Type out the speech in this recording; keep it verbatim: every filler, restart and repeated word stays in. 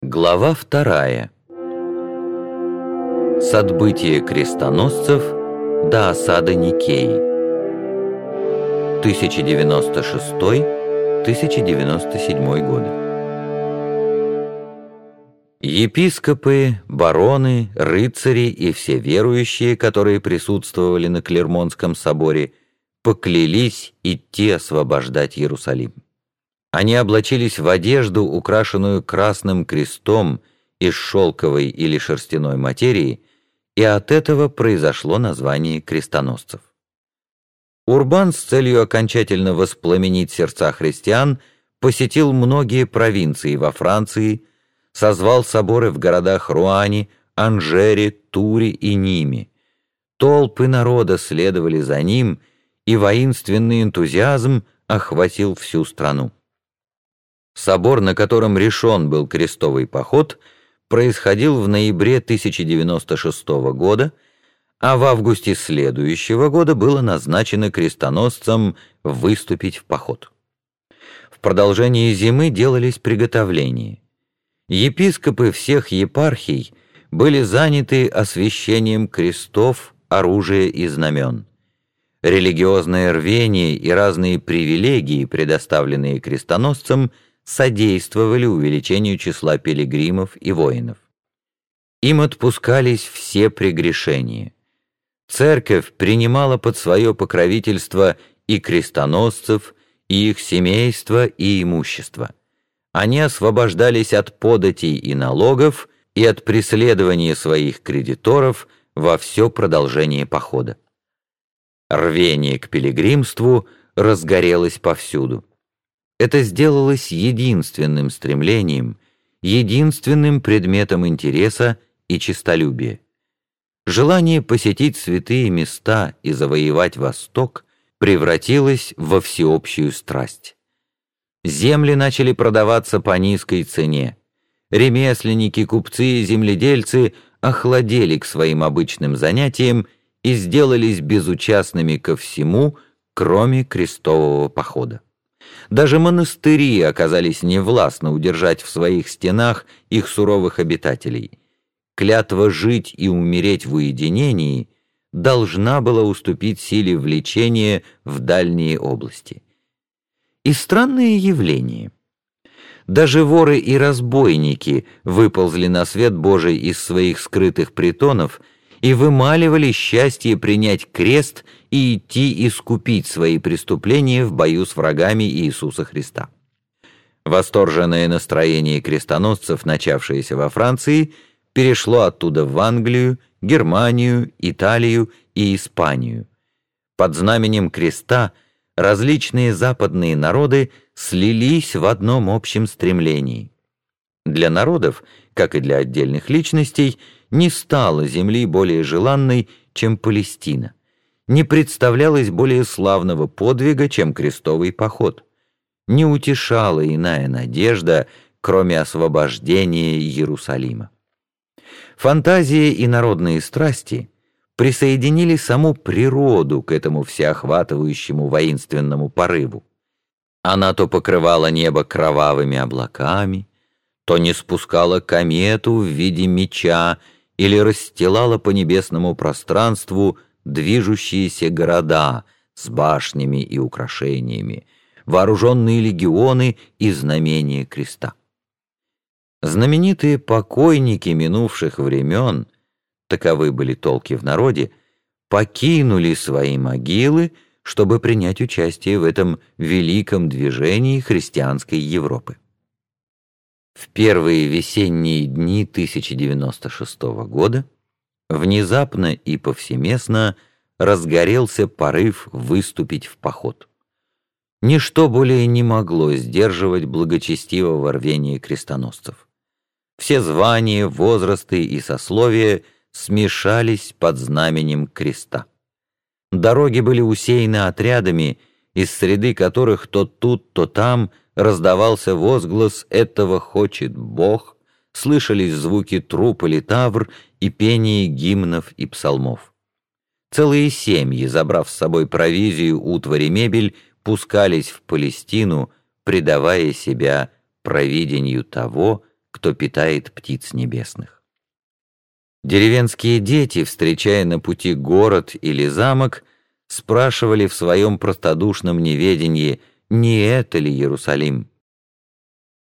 Глава вторая. С отбытия крестоносцев до осады Никеи. тысяча девяносто шестой — тысяча девяносто седьмой годы. Епископы, бароны, рыцари и все верующие, которые присутствовали на Клермонском соборе, поклялись идти освобождать Иерусалим. Они облачились в одежду, украшенную красным крестом из шелковой или шерстяной материи, и от этого произошло название крестоносцев. Урбан с целью окончательно воспламенить сердца христиан посетил многие провинции во Франции, созвал соборы в городах Руане, Анжере, Туре и Ниме. Толпы народа следовали за ним, и воинственный энтузиазм охватил всю страну. Собор, на котором решен был крестовый поход, происходил в ноябре тысяча девяносто шестого года, а в августе следующего года было назначено крестоносцам выступить в поход. В продолжении зимы делались приготовления. Епископы всех епархий были заняты освящением крестов, оружия и знамен. Религиозное рвение и разные привилегии, предоставленные крестоносцам, содействовали увеличению числа пилигримов и воинов. Им отпускались все прегрешения. Церковь принимала под свое покровительство и крестоносцев, и их семейства, и имущество. Они освобождались от податей и налогов и от преследования своих кредиторов во все продолжение похода. Рвение к пилигримству разгорелось повсюду. Это сделалось единственным стремлением, единственным предметом интереса и честолюбия. Желание посетить святые места и завоевать Восток превратилось во всеобщую страсть. Земли начали продаваться по низкой цене. Ремесленники, купцы и земледельцы охладели к своим обычным занятиям и сделались безучастными ко всему, кроме крестового похода. Даже монастыри оказались невластны удержать в своих стенах их суровых обитателей. Клятва жить и умереть в уединении должна была уступить силе влечения в дальние области. И странное явление. Даже воры и разбойники выползли на свет Божий из своих скрытых притонов и вымаливали счастье принять крест и идти искупить свои преступления в бою с врагами Иисуса Христа. Восторженное настроение крестоносцев, начавшееся во Франции, перешло оттуда в Англию, Германию, Италию и Испанию. Под знаменем креста различные западные народы слились в одном общем стремлении. Для народов, как и для отдельных личностей, не стало земли более желанной, чем Палестина. Не представлялось более славного подвига, чем крестовый поход. Не утешала иная надежда, кроме освобождения Иерусалима. Фантазия и народные страсти присоединили саму природу к этому всеохватывающему воинственному порыву. Она то покрывала небо кровавыми облаками, то не спускала комету в виде меча или расстилала по небесному пространству движущиеся города с башнями и украшениями, вооруженные легионы и знамения креста. Знаменитые покойники минувших времен, таковы были толки в народе, покинули свои могилы, чтобы принять участие в этом великом движении христианской Европы. В первые весенние дни тысяча девяносто шестого года внезапно и повсеместно разгорелся порыв выступить в поход. Ничто более не могло сдерживать благочестивого рвения крестоносцев. Все звания, возрасты и сословия смешались под знаменем креста. Дороги были усеяны отрядами, из среды которых то тут, то там раздавался возглас «этого хочет Бог», слышались звуки труп и литавр и пение гимнов и псалмов. Целые семьи, забрав с собой провизию, утварь и мебель, пускались в Палестину, предавая себя провидению того, кто питает птиц небесных. Деревенские дети, встречая на пути город или замок, спрашивали в своем простодушном неведении, не это ли Иерусалим,